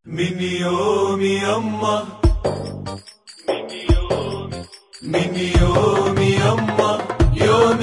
من يوم يما من يوم يما يوم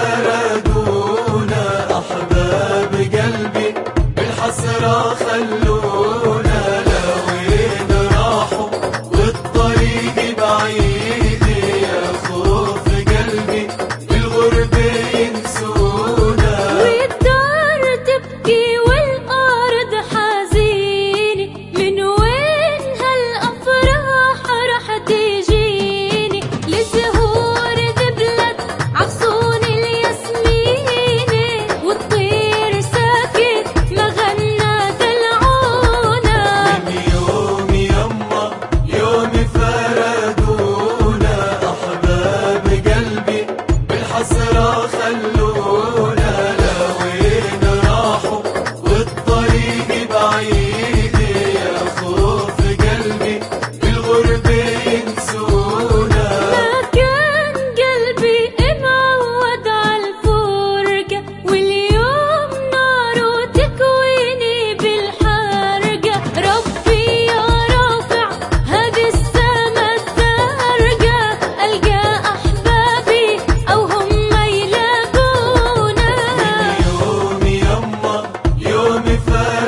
فردونا أحباب قلبي بالحسرة خلونا لوين راحوا والطريق بعيد يا خوف قلبي بالغربة ينسونا والدار تبكي والأرض حزينة من وين هالأفراح رح تجيني لزهور ذبلت عغصون الياسمينة والطير ساكت ما غنى دلعونا من يوم يما يوم فردونا أحباب قلبي بالحسرة خلونا لوين راحوا والطريق بعيد يا خوف قلبي بالغربة ينسونا ما كان قلبي معود عالفرقة واليوم ناره تكويني بالحرقة ربي يا رافع هذه السما الزرقة ألقى أحبابي أو هم يلاقونا من يوم يما يوم